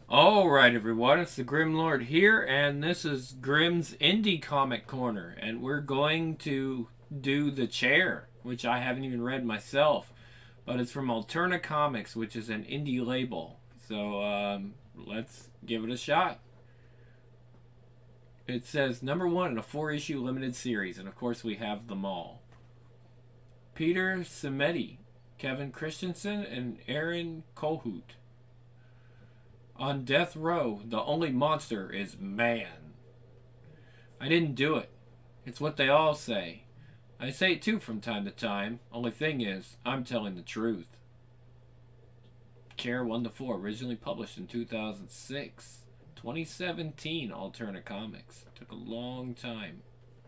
Alright, everyone, it's the Grim Lord here, and this is Grim's Indie Comic Corner, and we're going to do The Chair, which I haven't even read myself, but it's from Alterna Comics, which is an indie label. So, let's give it a shot. It says number one in a 4-issue limited series, and of course, we have them all. Peter Simeti, Kevin Christensen, and Aaron Kohut. On death row, the only monster is man. I didn't do it. It's what they all say. I say it too from time to time. Only thing is, I'm telling the truth. Chair 1 to 4, originally published in 2006. 2017, Alterna Comics. Took a long time.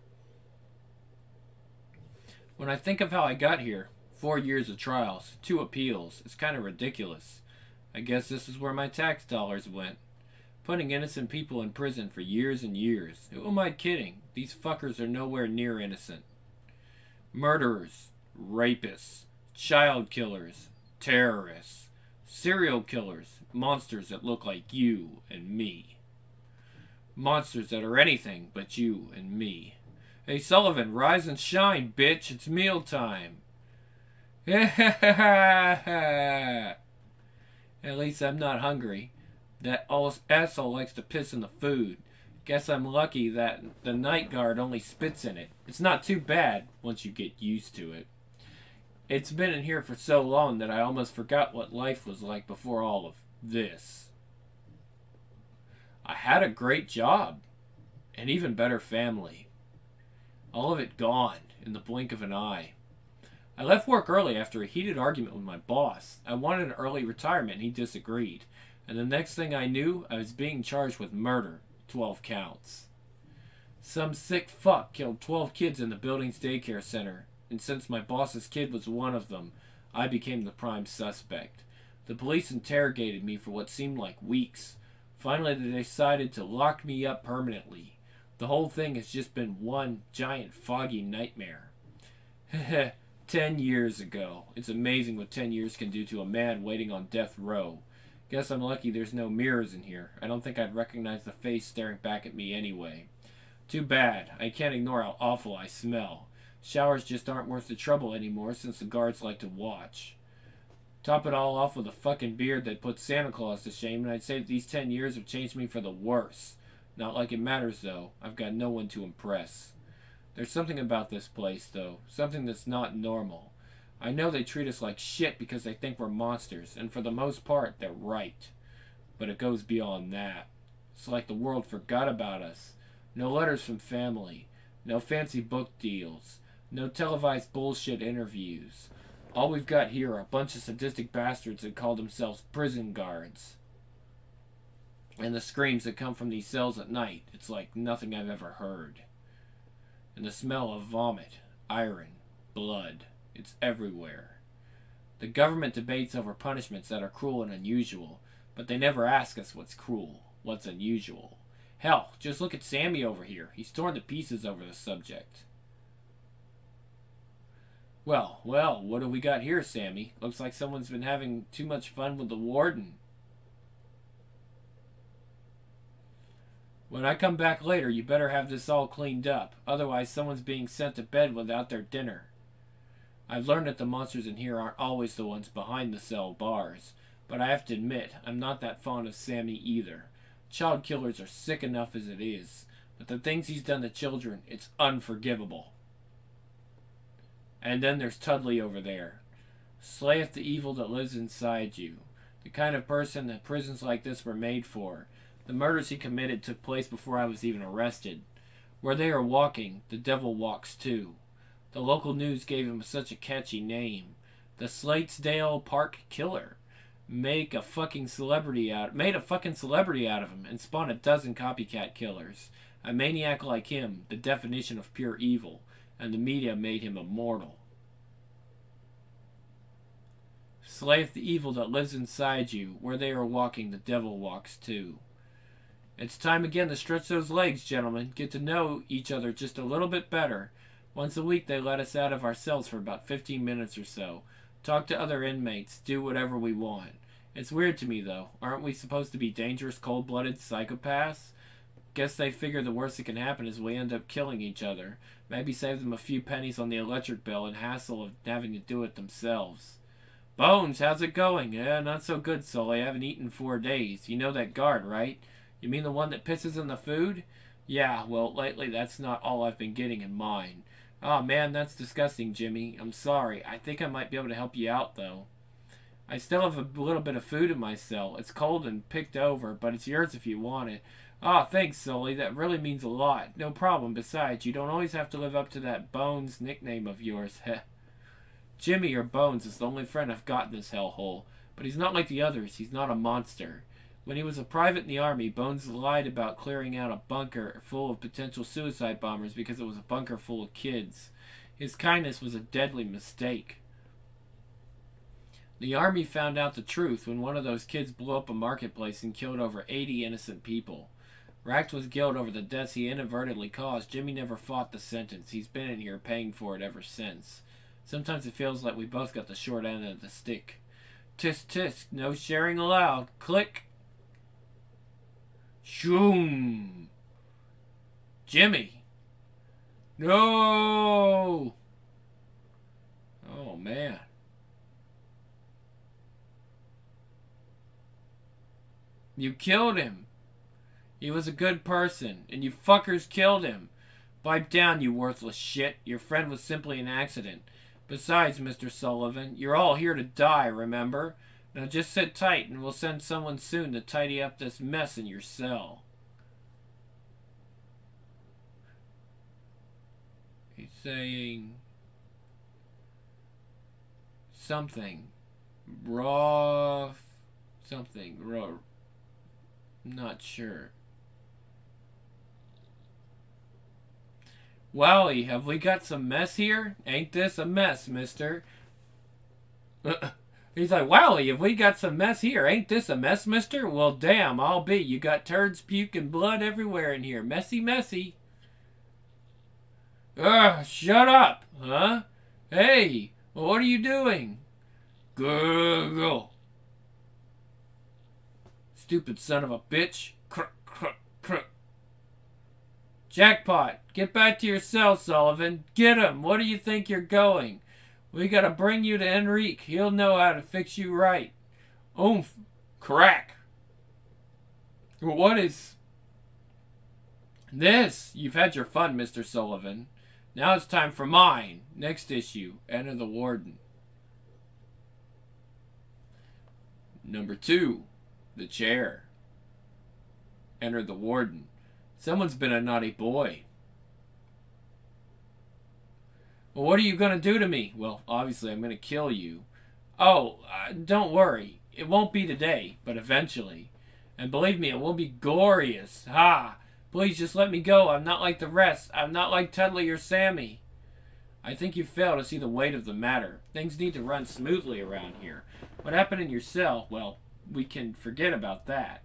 When I think of how I got here, 4 years of trials, 2 appeals, it's kind of ridiculous. I guess this is where my tax dollars went. Putting innocent people in prison for years and years. Who am I kidding? These fuckers are nowhere near innocent. Murderers, rapists, child killers, terrorists, serial killers, monsters that look like you and me. Monsters that are anything but you and me. Hey Sullivan, rise and shine, bitch. It's mealtime. At least I'm not hungry. That asshole likes to piss in the food. Guess I'm lucky that the night guard only spits in it. It's not too bad once you get used to it. It's been in here for so long that I almost forgot what life was like before all of this. I had a great job. An even better family. All of it gone in the blink of an eye. I left work early after a heated argument with my boss. I wanted an early retirement and he disagreed. And the next thing I knew, I was being charged with murder. 12 counts. Some sick fuck killed 12 kids in the building's daycare center. And since my boss's kid was one of them, I became the prime suspect. The police interrogated me for what seemed like weeks. Finally, they decided to lock me up permanently. The whole thing has just been one giant foggy nightmare. 10 years ago. It's amazing what 10 years can do to a man waiting on death row. Guess I'm lucky there's no mirrors in here. I don't think I'd recognize the face staring back at me anyway. Too bad. I can't ignore how awful I smell. Showers just aren't worth the trouble anymore since the guards like to watch. Top it all off with a fucking beard that puts Santa Claus to shame, and I'd say that these 10 years have changed me for the worse. Not like it matters, though. I've got no one to impress. There's something about this place, though. Something that's not normal. I know they treat us like shit because they think we're monsters, and for the most part, they're right. But it goes beyond that. It's like the world forgot about us. No letters from family. No fancy book deals. No televised bullshit interviews. All we've got here are a bunch of sadistic bastards that call themselves prison guards. And the screams that come from these cells at night, it's like nothing I've ever heard. And the smell of vomit, iron, blood, it's everywhere. The government debates over punishments that are cruel and unusual, but they never ask us what's cruel, what's unusual. Hell, just look at Sammy over here. He's torn to pieces over the subject. Well, what do we got here, Sammy? Looks like someone's been having too much fun with the warden. When I come back later, you better have this all cleaned up. Otherwise, someone's being sent to bed without their dinner. I've learned that the monsters in here aren't always the ones behind the cell bars. But I have to admit, I'm not that fond of Sammy either. Child killers are sick enough as it is. But the things he's done to children, it's unforgivable. And then there's Tudley over there. Slayeth the evil that lives inside you. The kind of person that prisons like this were made for. The murders he committed took place before I was even arrested. Where they are walking, the devil walks too. The local news gave him such a catchy name. The Slatesdale Park Killer. Made a fucking celebrity out of him and spawned a dozen copycat killers. A maniac like him, the definition of pure evil, and the media made him immortal. Slayeth the evil that lives inside you. Where they are walking, the devil walks too. It's time again to stretch those legs, gentlemen. Get to know each other just a little bit better. Once a week they let us out of our cells for about 15 minutes or so. Talk to other inmates. Do whatever we want. It's weird to me, though. Aren't we supposed to be dangerous, cold-blooded psychopaths? Guess they figure the worst that can happen is we end up killing each other. Maybe save them a few pennies on the electric bill and hassle of having to do it themselves. Bones, how's it going? Yeah, not so good, Sully. I haven't eaten in 4 days. You know that guard, right? You mean the one that pisses in the food? Yeah, well, lately that's not all I've been getting in mine. Oh man, that's disgusting, Jimmy. I'm sorry. I think I might be able to help you out, though. I still have a little bit of food in my cell. It's cold and picked over, but it's yours if you want it. Oh, thanks, Sully. That really means a lot. No problem. Besides, you don't always have to live up to that Bones nickname of yours. Heh. Jimmy, or Bones, is the only friend I've got in this hellhole. But he's not like the others. He's not a monster. When he was a private in the army, Bones lied about clearing out a bunker full of potential suicide bombers because it was a bunker full of kids. His kindness was a deadly mistake. The army found out the truth when one of those kids blew up a marketplace and killed over 80 innocent people. Racked with guilt over the deaths he inadvertently caused, Jimmy never fought the sentence. He's been in here paying for it ever since. Sometimes it feels like we both got the short end of the stick. Tisk tisk, no sharing allowed. Click. Shoom. Jimmy. No. Oh, man. You killed him. He was a good person, and you fuckers killed him. Pipe down, you worthless shit. Your friend was simply an accident. Besides, Mr. Sullivan, you're all here to die, remember? Now just sit tight, and we'll send someone soon to tidy up this mess in your cell. He's saying something. Raw. Something. Raw. Not sure. Wowie, have we got some mess here? Ain't this a mess, mister? He's like, Wowie, have we got some mess here? Ain't this a mess, mister? Well, damn, I'll be. You got turds, puke, and blood everywhere in here. Messy, messy. Ugh, shut up, huh? Hey, what are you doing? Gurgle. Stupid son of a bitch. Kruk, kruk, kruk. Jackpot! Get back to your cell, Sullivan. Get him! What do you think you're going? We gotta bring you to Enrique. He'll know how to fix you right. Oomph! Crack! What is this? You've had your fun, Mr. Sullivan. Now it's time for mine. Next issue. Enter the Warden. Number 2. The Chair. Enter the Warden. Someone's been a naughty boy. Well, what are you going to do to me? Well, obviously I'm going to kill you. Oh, don't worry. It won't be today, but eventually. And believe me, it will be glorious. Ha! Please just let me go. I'm not like the rest. I'm not like Tudley or Sammy. I think you fail to see the weight of the matter. Things need to run smoothly around here. What happened in your cell, well, we can forget about that.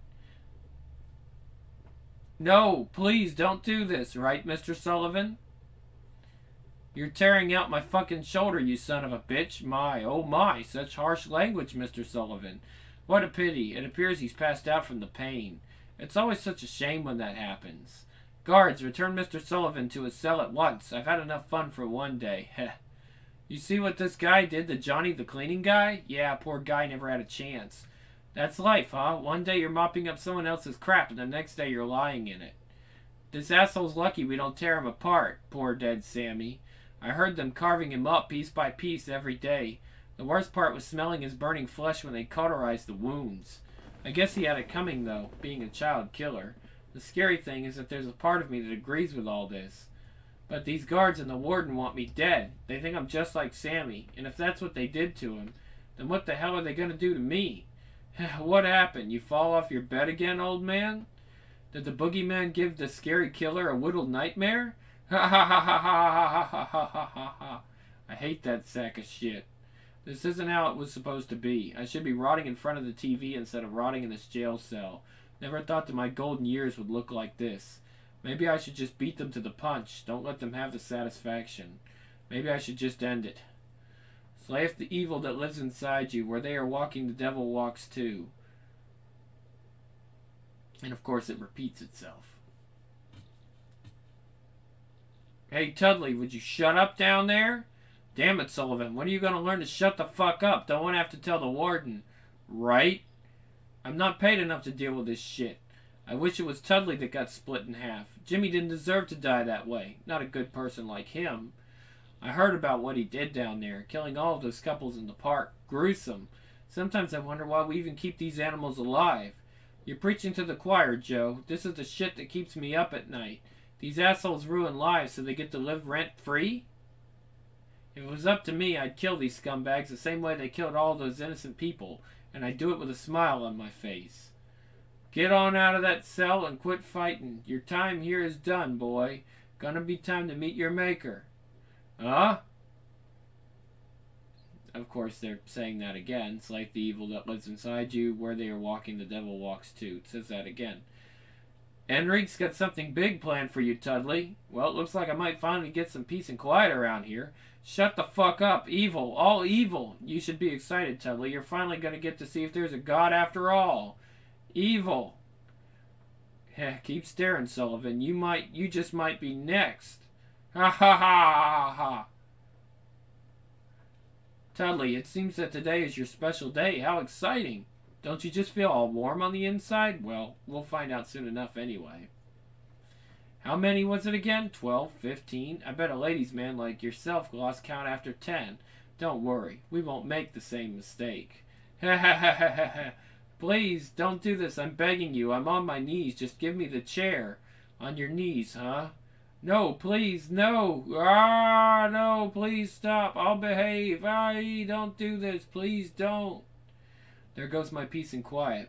No, please don't do this, right, Mr. Sullivan? You're tearing out my fucking shoulder, you son of a bitch. My, oh my, such harsh language, Mr. Sullivan. What a pity. It appears he's passed out from the pain. It's always such a shame when that happens. Guards, return Mr. Sullivan to his cell at once. I've had enough fun for one day. Heh. You see what this guy did to Johnny the cleaning guy? Yeah, poor guy never had a chance. That's life, huh? One day you're mopping up someone else's crap, and the next day you're lying in it. This asshole's lucky we don't tear him apart, poor dead Sammy. I heard them carving him up piece by piece every day. The worst part was smelling his burning flesh when they cauterized the wounds. I guess he had it coming, though, being a child killer. The scary thing is that there's a part of me that agrees with all this. But these guards and the warden want me dead. They think I'm just like Sammy, and if that's what they did to him, then what the hell are they going to do to me? What happened? You fall off your bed again, old man? Did the boogeyman give the scary killer a whittled nightmare? Ha ha ha ha ha ha ha ha ha ha ha. I hate that sack of shit. This isn't how it was supposed to be. I should be rotting in front of the TV instead of rotting in this jail cell. Never thought that my golden years would look like this. Maybe I should just beat them to the punch. Don't let them have the satisfaction. Maybe I should just end it. Slay the evil that lives inside you. Where they are walking, the devil walks too. And of course it repeats itself. Hey Tudley, would you shut up down there? Damn it, Sullivan. When are you going to learn to shut the fuck up? Don't want to have to tell the warden. Right? I'm not paid enough to deal with this shit. I wish it was Tudley that got split in half. Jimmy didn't deserve to die that way. Not a good person like him. I heard about what he did down there, killing all of those couples in the park. Gruesome. Sometimes I wonder why we even keep these animals alive. You're preaching to the choir, Joe. This is the shit that keeps me up at night. These assholes ruin lives so they get to live rent-free? If it was up to me, I'd kill these scumbags the same way they killed all those innocent people, and I'd do it with a smile on my face. Get on out of that cell and quit fighting. Your time here is done, boy. Gonna be time to meet your maker. Huh? Of course, they're saying that again. It's like the evil that lives inside you. Where they are walking, the devil walks too. It says that again. Enrique's got something big planned for you, Tudley. Well, it looks like I might finally get some peace and quiet around here. Shut the fuck up. Evil. All evil. You should be excited, Tudley. You're finally going to get to see if there's a god after all. Evil. Heh, keep staring, Sullivan. You just might be next. Ha ha ha ha ha. Tudley, it seems that today is your special day. How exciting. Don't you just feel all warm on the inside? Well, we'll find out soon enough anyway. How many was it again? 12, 15? I bet a ladies' man like yourself lost count after 10. Don't worry, we won't make the same mistake. Ha ha ha ha ha ha. Please, don't do this. I'm begging you. I'm on my knees. Just give me the chair. On your knees, huh? No, please, no. Ah, no, please stop. I'll behave. Don't do this. Please don't. There goes my peace and quiet.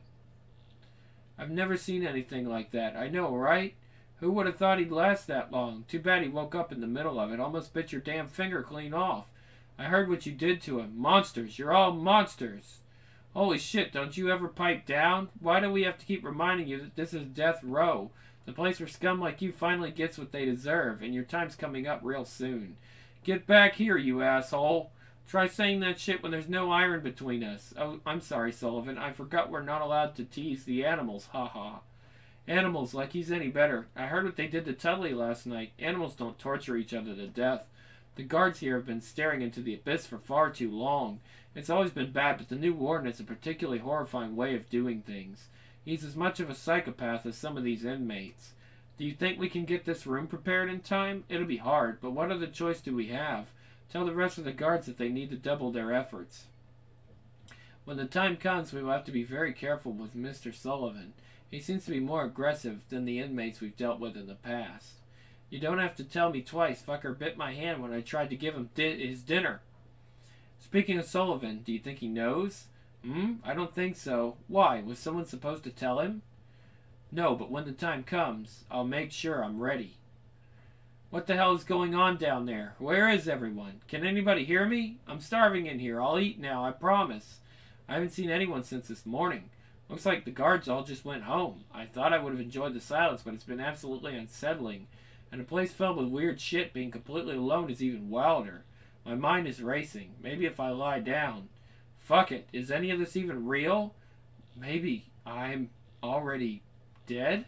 I've never seen anything like that. I know, right? Who would have thought he'd last that long? Too bad he woke up in the middle of it. Almost bit your damn finger clean off. I heard what you did to him. Monsters. You're all monsters. Holy shit, don't you ever pipe down? Why do we have to keep reminding you that this is death row? The place where scum like you finally gets what they deserve, and your time's coming up real soon. Get back here, you asshole. Try saying that shit when there's no iron between us. Oh, I'm sorry, Sullivan. I forgot we're not allowed to tease the animals. Ha ha. Animals, like he's any better. I heard what they did to Tudley last night. Animals don't torture each other to death. The guards here have been staring into the abyss for far too long. It's always been bad, but the new warden has a particularly horrifying way of doing things. He's as much of a psychopath as some of these inmates. Do you think we can get this room prepared in time? It'll be hard, but what other choice do we have? Tell the rest of the guards that they need to double their efforts. When the time comes, we will have to be very careful with Mr. Sullivan. He seems to be more aggressive than the inmates we've dealt with in the past. You don't have to tell me twice. Fucker bit my hand when I tried to give him his dinner. Speaking of Sullivan, do you think he knows? I don't think so. Why? Was someone supposed to tell him? No, but when the time comes, I'll make sure I'm ready. What the hell is going on down there? Where is everyone? Can anybody hear me? I'm starving in here. I'll eat now, I promise. I haven't seen anyone since this morning. Looks like the guards all just went home. I thought I would have enjoyed the silence, but it's been absolutely unsettling. And a place filled with weird shit, being completely alone is even wilder. My mind is racing. Maybe if I lie down. Fuck it. Is any of this even real? Maybe I'm already dead?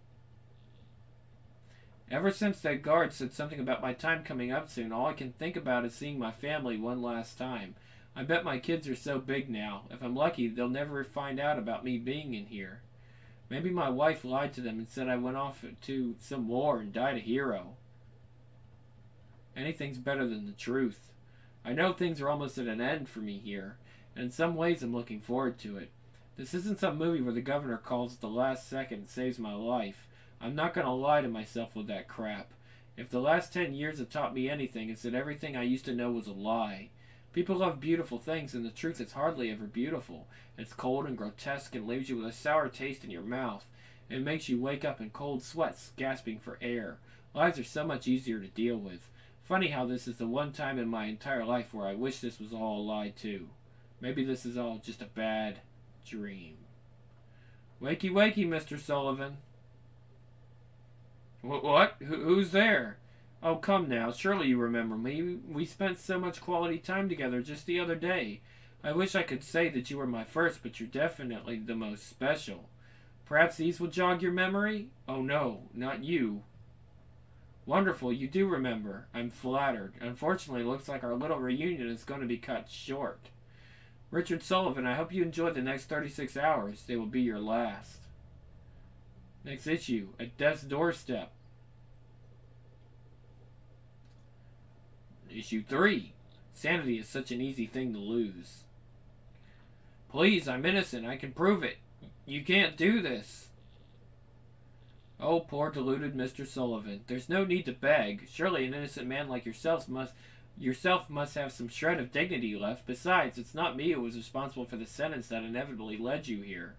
Ever since that guard said something about my time coming up soon, all I can think about is seeing my family one last time. I bet my kids are so big now. If I'm lucky, they'll never find out about me being in here. Maybe my wife lied to them and said I went off to some war and died a hero. Anything's better than the truth. I know things are almost at an end for me here, and in some ways I'm looking forward to it. This isn't some movie where the governor calls at the last second and saves my life. I'm not going to lie to myself with that crap. If the last 10 years have taught me anything, it's that everything I used to know was a lie. People love beautiful things, and the truth is hardly ever beautiful. It's cold and grotesque and leaves you with a sour taste in your mouth. It makes you wake up in cold sweats, gasping for air. Lies are so much easier to deal with. Funny how this is the one time in my entire life where I wish this was all a lie too. Maybe this is all just a bad dream. Wakey wakey, Mr. Sullivan. What? Who's there? Oh, come now. Surely you remember me. We spent so much quality time together just the other day. I wish I could say that you were my first, but you're definitely the most special. Perhaps these will jog your memory? Oh no, not you. Wonderful, you do remember. I'm flattered. Unfortunately, it looks like our little reunion is going to be cut short. Richard Sullivan, I hope you enjoy the next 36 hours. They will be your last. Next issue, At Death's Doorstep. Issue 3. Sanity is such an easy thing to lose. Please, I'm innocent. I can prove it. You can't do this. Oh, poor deluded Mr. Sullivan. There's no need to beg. Surely an innocent man like yourself must have some shred of dignity left. Besides, it's not me who was responsible for the sentence that inevitably led you here.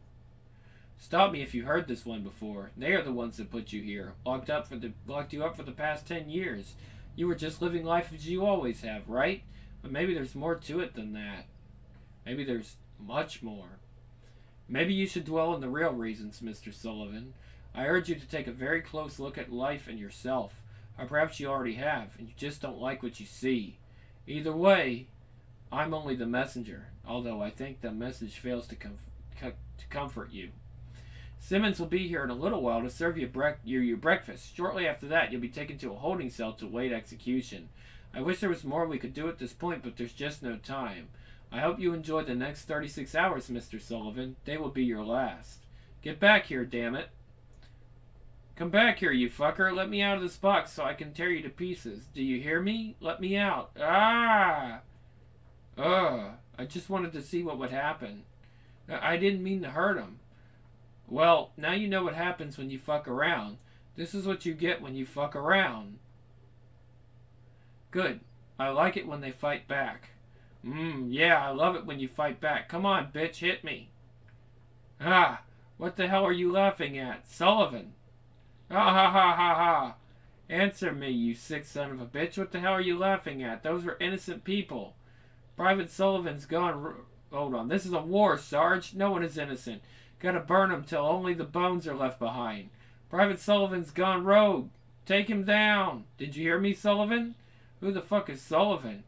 Stop me if you heard this one before. They are the ones that put you here, locked you up for the past 10 years. You were just living life as you always have, right? But maybe there's more to it than that. Maybe there's much more. Maybe you should dwell on the real reasons, Mr. Sullivan. I urge you to take a very close look at life and yourself. Or perhaps you already have, and you just don't like what you see. Either way, I'm only the messenger, although I think the message fails to comfort you. Simmons will be here in a little while to serve you your breakfast. Shortly after that, you'll be taken to a holding cell to await execution. I wish there was more we could do at this point, but there's just no time. I hope you enjoy the next 36 hours, Mr. Sullivan. They will be your last. Get back here, damn it. Come back here, you fucker. Let me out of this box so I can tear you to pieces. Do you hear me? Let me out. Ah! Ugh. I just wanted to see what would happen. I didn't mean to hurt him. Well, now you know what happens when you fuck around. This is what you get when you fuck around. Good. I like it when they fight back. Yeah, I love it when you fight back. Come on, bitch, hit me. Ah, what the hell are you laughing at? Sullivan. Ah ha ha ha ha. Answer me, you sick son of a bitch. What the hell are you laughing at? Those were innocent people. Private Sullivan's gone... Hold on, this is a war, Sarge. No one is innocent. Gotta burn him till only the bones are left behind. Private Sullivan's gone rogue. Take him down. Did you hear me, Sullivan? Who the fuck is Sullivan?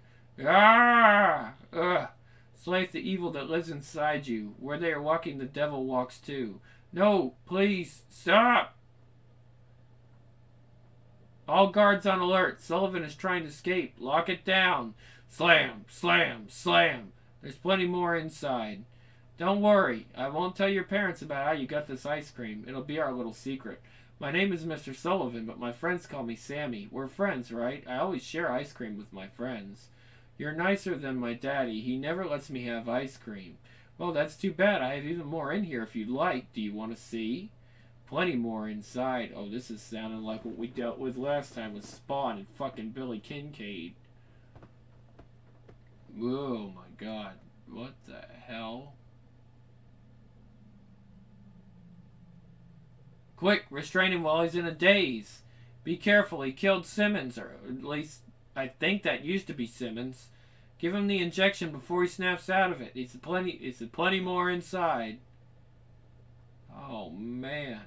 Ah! Ugh. Slayeth the evil that lives inside you. Where they are walking, the devil walks too. No, please, stop! All guards on alert. Sullivan is trying to escape. Lock it down. Slam, slam, slam. There's plenty more inside. Don't worry. I won't tell your parents about how you got this ice cream. It'll be our little secret. My name is Mr. Sullivan, but my friends call me Sammy. We're friends, right? I always share ice cream with my friends. You're nicer than my daddy. He never lets me have ice cream. Well, that's too bad. I have even more in here if you'd like. Do you want to see? Plenty more inside. Oh, this is sounding like what we dealt with last time with Spawn and fucking Billy Kincaid. Oh my god. What the hell? Quick, restrain him while he's in a daze. Be careful, he killed Simmons, or at least I think that used to be Simmons. Give him the injection before he snaps out of it. It's plenty more inside. Oh man.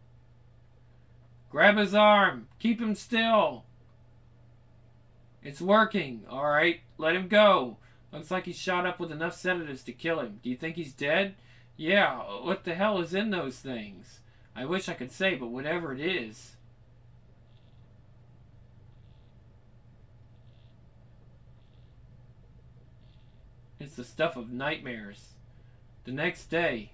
Grab his arm. Keep him still. It's working. Alright, let him go. Looks like he's shot up with enough sedatives to kill him. Do you think he's dead? Yeah, what the hell is in those things? I wish I could say, but whatever it is. It's the stuff of nightmares. The next day.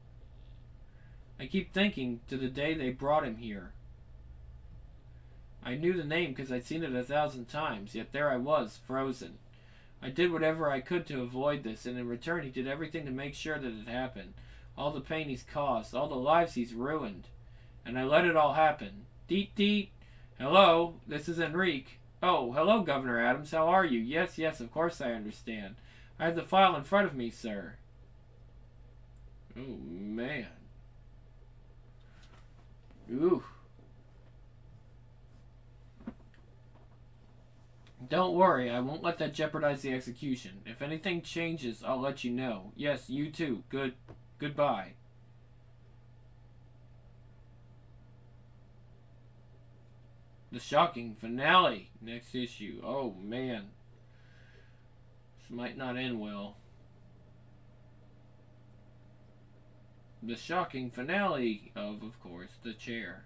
I keep thinking to the day they brought him here. I knew the name because I'd seen it 1,000 times, yet there I was, frozen. I did whatever I could to avoid this, and in return he did everything to make sure that it happened. All the pain he's caused, all the lives he's ruined. And I let it all happen. Deet deet. Hello, this is Enrique. Oh, hello, Governor Adams. How are you? Yes, of course I understand. I have the file in front of me, sir. Oh, man. Ooh. Don't worry, I won't let that jeopardize the execution. If anything changes, I'll let you know. Yes, you too. Goodbye. The shocking finale. Next issue. Oh, man. This might not end well. The shocking finale of course, The Chair.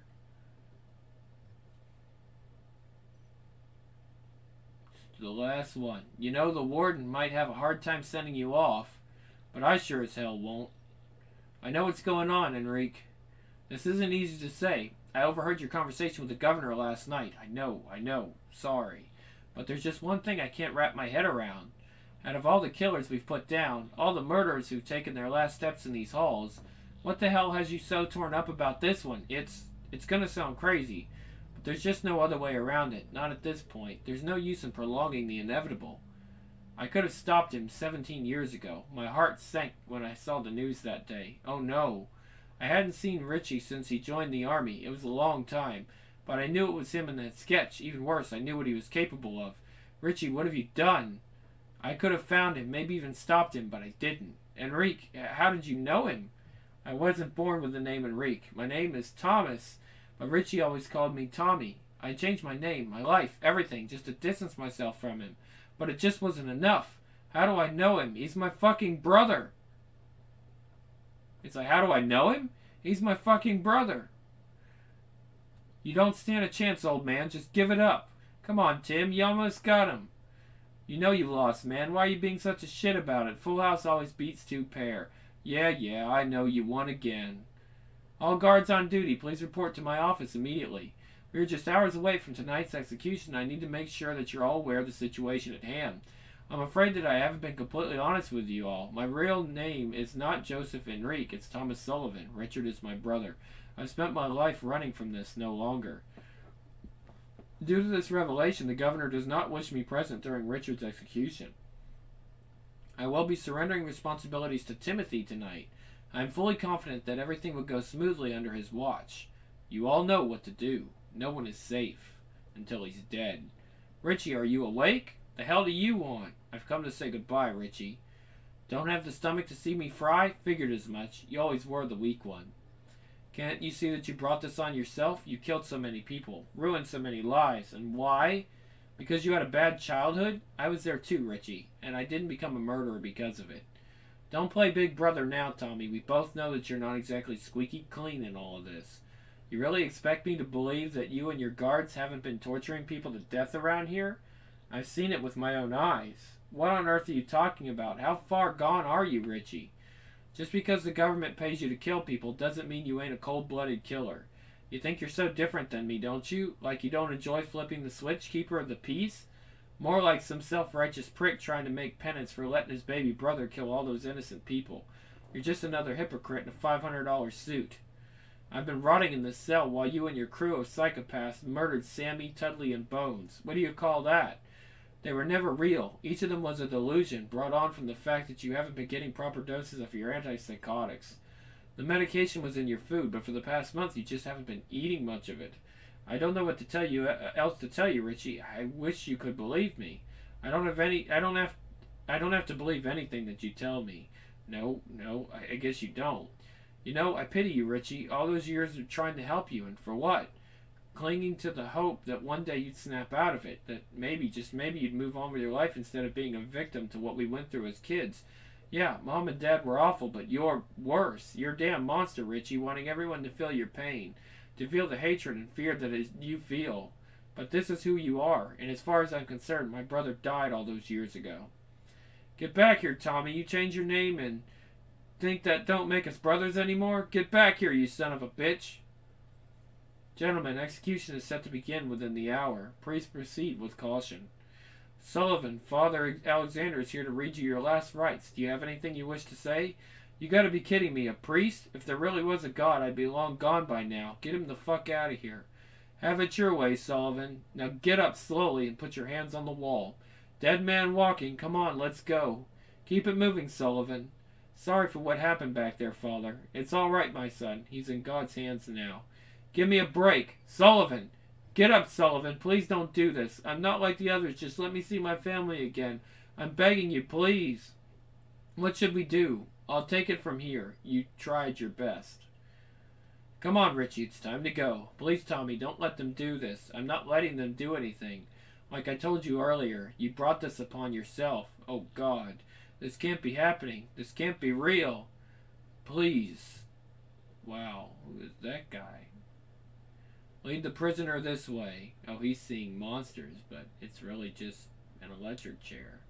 It's the last one. You know, the warden might have a hard time sending you off, but I sure as hell won't. I know what's going on, Enrique. This isn't easy to say. I overheard your conversation with the governor last night. I know. Sorry. But there's just one thing I can't wrap my head around. Out of all the killers we've put down, all the murderers who've taken their last steps in these halls, what the hell has you so torn up about this one? It's gonna sound crazy, but there's just no other way around it. Not at this point. There's no use in prolonging the inevitable. I could have stopped him 17 years ago. My heart sank when I saw the news that day. Oh no. I hadn't seen Richie since he joined the army. It was a long time, but I knew it was him in that sketch. Even worse, I knew what he was capable of. Richie, what have you done? I could have found him, maybe even stopped him, but I didn't. Enrique, how did you know him? I wasn't born with the name Enrique. My name is Thomas, but Richie always called me Tommy. I changed my name, my life, everything, just to distance myself from him. But it just wasn't enough. How do I know him? He's my fucking brother. It's like, how do I know him? He's my fucking brother. You don't stand a chance, old man. Just give it up. Come on, Tim. You almost got him. You know you lost, man. Why are you being such a shit about it? Full house always beats two pair. Yeah, I know. You won again. All guards on duty, please report to my office immediately. We are just hours away from tonight's execution. I need to make sure that you're all aware of the situation at hand. I'm afraid that I haven't been completely honest with you all. My real name is not Joseph Enrique. It's Thomas Sullivan. Richard is my brother. I've spent my life running from this no longer. Due to this revelation, the governor does not wish me present during Richard's execution. I will be surrendering responsibilities to Timothy tonight. I am fully confident that everything will go smoothly under his watch. You all know what to do. No one is safe until he's dead. Richie, are you awake? The hell do you want? I've come to say goodbye, Richie. Don't have the stomach to see me fry? Figured as much. You always were the weak one. Can't you see that you brought this on yourself? You killed so many people, ruined so many lives. And why? Because you had a bad childhood? I was there too, Richie, and I didn't become a murderer because of it. Don't play big brother now, Tommy. We both know that you're not exactly squeaky clean in all of this. You really expect me to believe that you and your guards haven't been torturing people to death around here? I've seen it with my own eyes. What on earth are you talking about? How far gone are you, Richie? Just because the government pays you to kill people doesn't mean you ain't a cold-blooded killer. You think you're so different than me, don't you? Like you don't enjoy flipping the switch, keeper of the peace? More like some self-righteous prick trying to make penance for letting his baby brother kill all those innocent people. You're just another hypocrite in a $500 suit. I've been rotting in this cell while you and your crew of psychopaths murdered Sammy, Tudley, and Bones. What do you call that? They were never real. Each of them was a delusion brought on from the fact that you haven't been getting proper doses of your antipsychotics. The medication was in your food, but for the past month you just haven't been eating much of it. I don't know what to tell you else to tell you, Richie. I wish you could believe me. I don't have to believe anything that you tell me. No, I guess you don't. You know, I pity you, Richie. All those years of trying to help you, and for what? Clinging to the hope that one day you'd snap out of it, that maybe, just maybe, you'd move on with your life instead of being a victim to what we went through as kids. Yeah, Mom and Dad were awful, but you're worse. You're a damn monster, Richie, wanting everyone to feel your pain, to feel the hatred and fear that you feel. But this is who you are, and as far as I'm concerned, my brother died all those years ago. Get back here, Tommy. You change your name and think that don't make us brothers anymore? Get back here, you son of a bitch. Gentlemen, execution is set to begin within the hour. Please proceed with caution. Sullivan, Father Alexander is here to read you your last rites. Do you have anything you wish to say? You gotta be kidding me. A priest? If there really was a god, I'd be long gone by now. Get him the fuck out of here. Have it your way, Sullivan. Now get up slowly and put your hands on the wall. Dead man walking. Come on, let's go. Keep it moving, Sullivan. Sorry for what happened back there, Father. It's all right, my son. He's in God's hands now. Give me a break. Sullivan! Get up, Sullivan. Please don't do this. I'm not like the others. Just let me see my family again. I'm begging you, please. What should we do? I'll take it from here. You tried your best. Come on, Richie, it's time to go. Please, Tommy, don't let them do this. I'm not letting them do anything. Like I told you earlier, you brought this upon yourself. Oh, God. This can't be happening. This can't be real. Please. Wow, who is that guy? Lead the prisoner this way. Oh, he's seeing monsters, but it's really just an electric chair.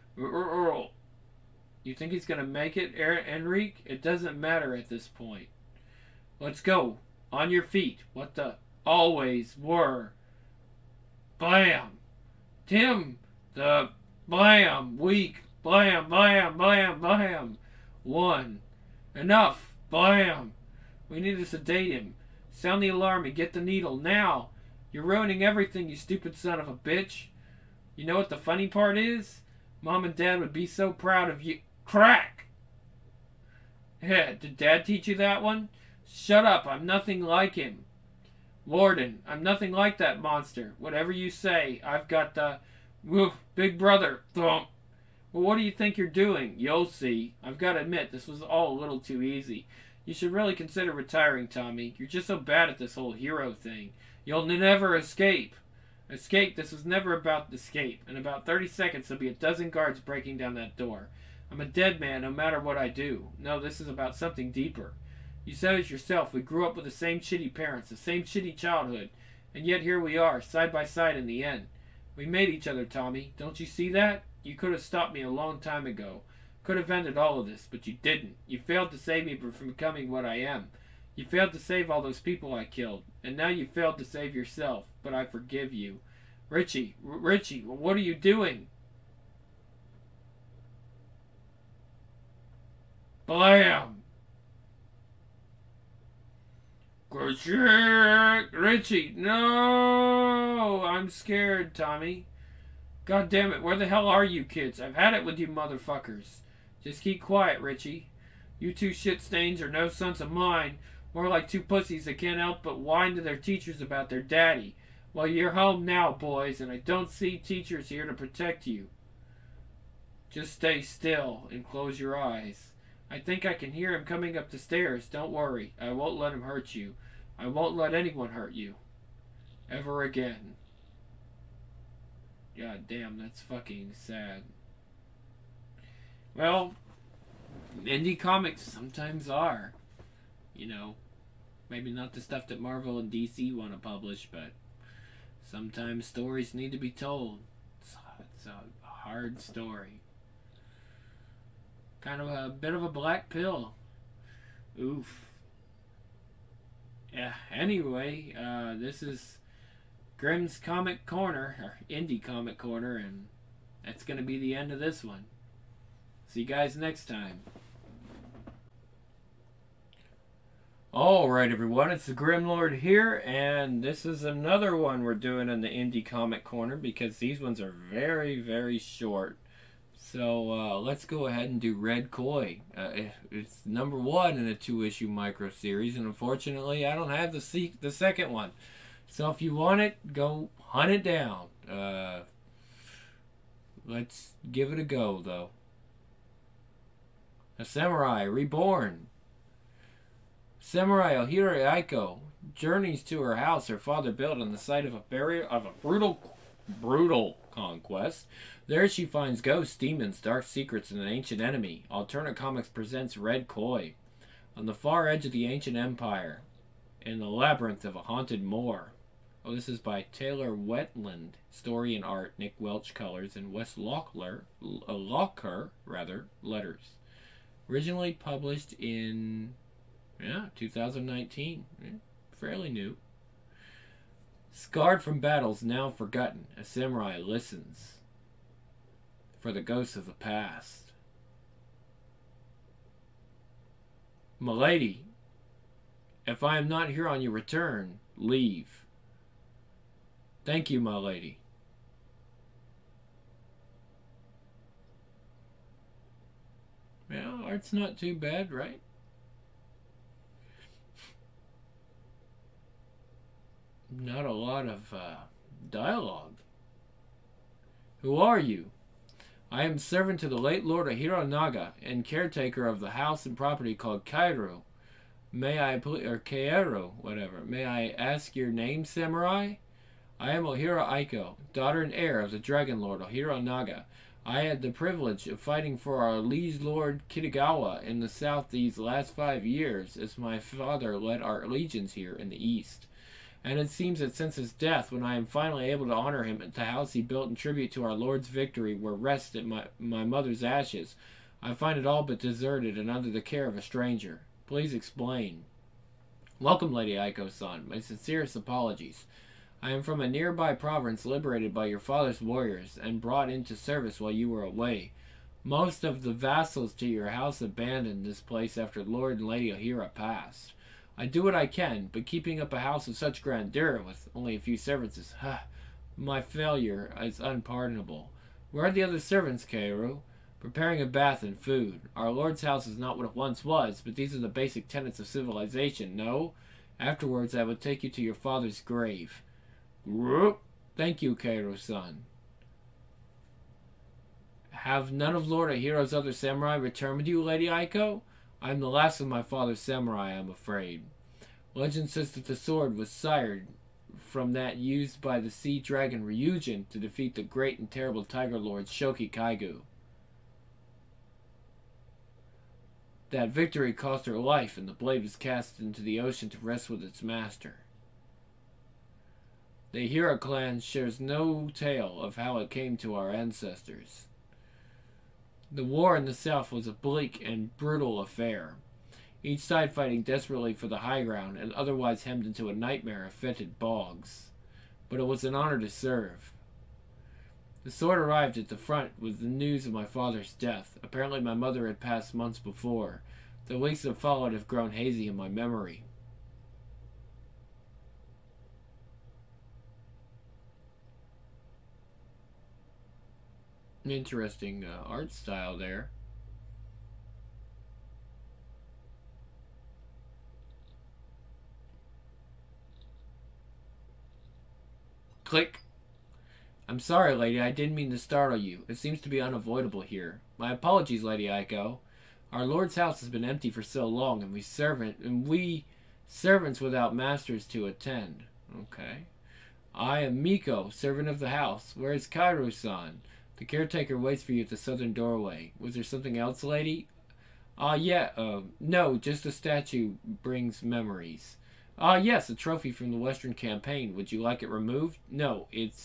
You think he's gonna make it, Enrique? It doesn't matter at this point. Let's go. On your feet. What the? Always were. Blam. Tim. The blam. Weak. Blam, blam, blam, blam. One. Enough. Blam. We need to sedate him. Sound the alarm and get the needle now. You're ruining everything, you stupid son of a bitch. You know what the funny part is? Mom and Dad would be so proud of you. Crack! Yeah, did Dad teach you that one? Shut up, I'm nothing like him. Warden, I'm nothing like that monster. Whatever you say, I've got the... Woof, big brother. Thump. Well, what do you think you're doing? You'll see. I've got to admit, this was all a little too easy. You should really consider retiring, Tommy. You're just so bad at this whole hero thing. You'll never escape. Escape? This was never about escape. In about 30 seconds, there'll be a dozen guards breaking down that door. I'm a dead man no matter what I do. No, this is about something deeper. You said it yourself. We grew up with the same shitty parents, the same shitty childhood. And yet here we are, side by side in the end. We made each other, Tommy. Don't you see that? You could have stopped me a long time ago. Could have ended all of this, but you didn't. You failed to save me from becoming what I am. You failed to save all those people I killed. And now you failed to save yourself. But I forgive you. Richie, what are you doing? Blam! Richie, no! I'm scared, Tommy. God damn it, where the hell are you kids? I've had it with you motherfuckers. Just keep quiet, Richie. You two shit stains are no sons of mine. More like two pussies that can't help but whine to their teachers about their daddy. Well, you're home now, boys, and I don't see teachers here to protect you. Just stay still and close your eyes. I think I can hear him coming up the stairs. Don't worry. I won't let him hurt you. I won't let anyone hurt you. Ever again. God damn, that's fucking sad. Well, indie comics sometimes are. You know, maybe not the stuff that Marvel and DC want to publish, but sometimes stories need to be told. It's a hard story. Kind of a bit of a black pill. Oof. Yeah, anyway, this is Grimm's Comic Corner, or Indie Comic Corner, and that's going to be the end of this one. See you guys next time. Alright everyone, it's the Grim Lord here, and this is another one we're doing in the Indie Comic Corner because these ones are very, very short. So let's go ahead and do Red Koi. It's number 1 in a 2-issue micro series, and unfortunately I don't have the second one. So if you want it, go hunt it down. Let's give it a go, though. A Samurai Reborn. Samurai Ohira Aiko journeys to her house her father built on the site of a brutal conquest. There she finds ghosts, demons, dark secrets, and an ancient enemy. Alternate Comics presents Red Koi. On the far edge of the ancient empire, in the labyrinth of a haunted moor. Oh, this is by Taylor Wetland. Story and art, Nick Welch colors, and Wes Locker, letters. Originally published in 2019. Fairly new. Scarred from battles now forgotten, a samurai listens for the ghosts of the past. Milady, if I am not here on your return, leave. Thank you, my lady. Well, art's not too bad, right? Not a lot of dialogue. Who are you? I am servant to the late Lord Ohira Naga and caretaker of the house and property called Kairu. May I please, or Kaeru, whatever. May I ask your name, samurai? I am Ohira Aiko, daughter and heir of the Dragon Lord Ohira Naga. I had the privilege of fighting for our liege lord Kitagawa in the south these last 5 years, as my father led our legions here in the east. And it seems that since his death, when I am finally able to honor him at the house he built in tribute to our Lord's victory where rested my mother's ashes, I find it all but deserted and under the care of a stranger. Please explain. Welcome, Lady Aiko-san. My sincerest apologies. I am from a nearby province liberated by your father's warriors and brought into service while you were away. Most of the vassals to your house abandoned this place after Lord and Lady Ohira passed. I do what I can, but keeping up a house of such grandeur with only a few servants is, my failure is unpardonable. Where are the other servants, Kaeru? Preparing a bath and food. Our Lord's house is not what it once was, but these are the basic tenets of civilization, no? Afterwards, I will take you to your father's grave. Thank you, Kaeru-san. Have none of Lord Ohira's other samurai returned with you, Lady Aiko? I am the last of my father's samurai, I am afraid. Legend says that the sword was sired from that used by the sea dragon Ryujin to defeat the great and terrible tiger lord Shoki Kaigu. That victory cost her life, and the blade was cast into the ocean to rest with its master. The Ohira clan shares no tale of how it came to our ancestors. The war in the south was a bleak and brutal affair, each side fighting desperately for the high ground and otherwise hemmed into a nightmare of fetid bogs. But it was an honor to serve. The sword arrived at the front with the news of my father's death. Apparently my mother had passed months before. The weeks that followed have grown hazy in my memory. Interesting art style there. Click. I'm sorry, lady. I didn't mean to startle you. It seems to be unavoidable here. My apologies, Lady Aiko. Our Lord's house has been empty for so long, and we servants without masters to attend. Okay. I am Miko, servant of the house. Where is Kaeru-san? The caretaker waits for you at the southern doorway. Was there something else, lady? No, just a statue brings memories. Yes, a trophy from the Western Campaign. Would you like it removed? No.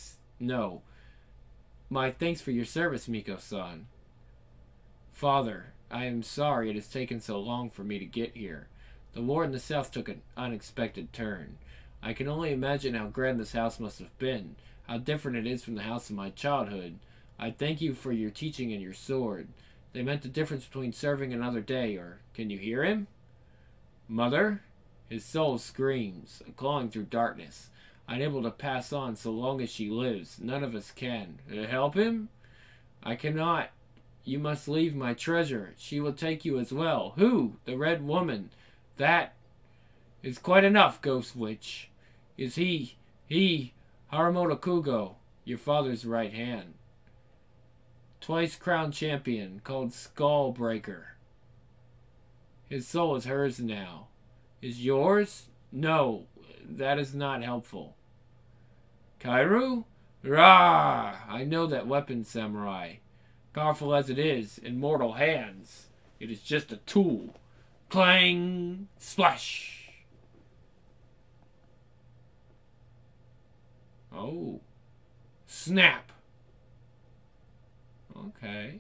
My thanks for your service, Miko-san. Father, I am sorry it has taken so long for me to get here. The war in the south took an unexpected turn. I can only imagine how grand this house must have been, how different it is from the house of my childhood. I thank you for your teaching and your sword. They meant the difference between serving another day, or can you hear him? Mother? His soul screams, clawing through darkness. Unable to pass on so long as she lives. None of us can. Help him? I cannot. You must leave my treasure. She will take you as well. Who? The Red Woman. That is quite enough, Ghost Witch. Is he Haramoto Kugo, your father's right hand. Twice crowned champion, called Skullbreaker. His soul is hers now. Is yours? No, that is not helpful. Kaeru? Rah! I know that weapon, samurai. Powerful as it is, in mortal hands, it is just a tool. Clang! Splash! Oh. Snap! Okay.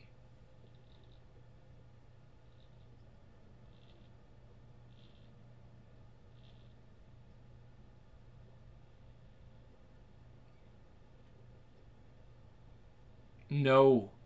No.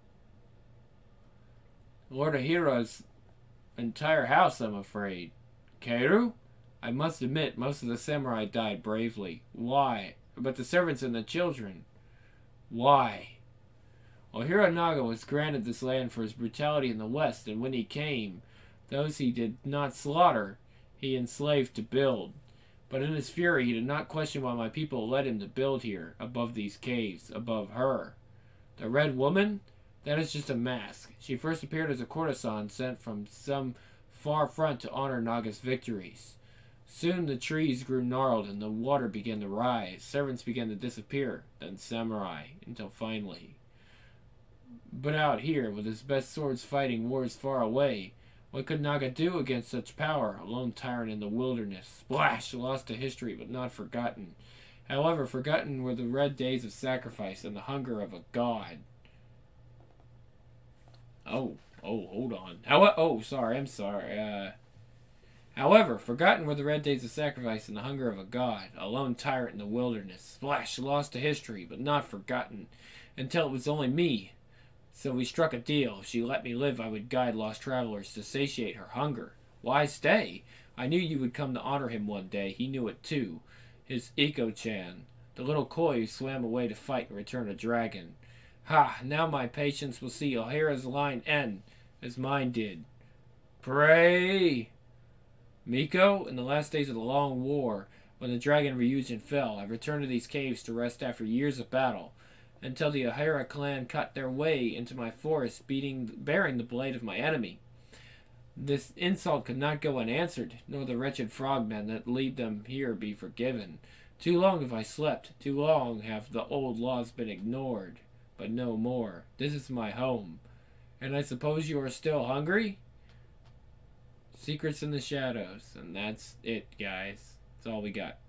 Lord Ohira's entire house, I'm afraid. Kaeru? I must admit, most of the samurai died bravely. Why? But the servants and the children. Why? Ohira Naga was granted this land for his brutality in the west, and when he came, those he did not slaughter, he enslaved to build. But in his fury, he did not question why my people led him to build here, above these caves, above her. The Red Woman? That is just a mask. She first appeared as a courtesan sent from some far front to honor Naga's victories. Soon the trees grew gnarled and the water began to rise. Servants began to disappear, then samurai, until finally. But out here, with his best swords fighting wars far away, what could Naga do against such power? A lone tyrant in the wilderness. Splash! Lost to history, but not forgotten. However, forgotten were the red days of sacrifice and the hunger of a god. Hold on. I'm sorry. However, forgotten were the red days of sacrifice and the hunger of a god, a lone tyrant in the wilderness. Splash! Lost to history, but not forgotten, until it was only me. So we struck a deal. If she let me live, I would guide lost travelers to satiate her hunger. Why stay? I knew you would come to honor him one day. He knew it too. His Iko-chan, the little koi who swam away to fight and return a dragon. Ha! Now my patience will see Ohara's line end, as mine did. Pray! Miko, in the last days of the Long War, when the dragon Ryujin fell, I returned to these caves to rest after years of battle, until the Ohara clan cut their way into my forest, bearing the blade of my enemy. This insult could not go unanswered, nor the wretched frogmen that lead them here be forgiven. Too long have I slept, too long have the old laws been ignored, but no more. This is my home. And I suppose you are still hungry? Secrets in the shadows, and that's it, guys. That's all we got.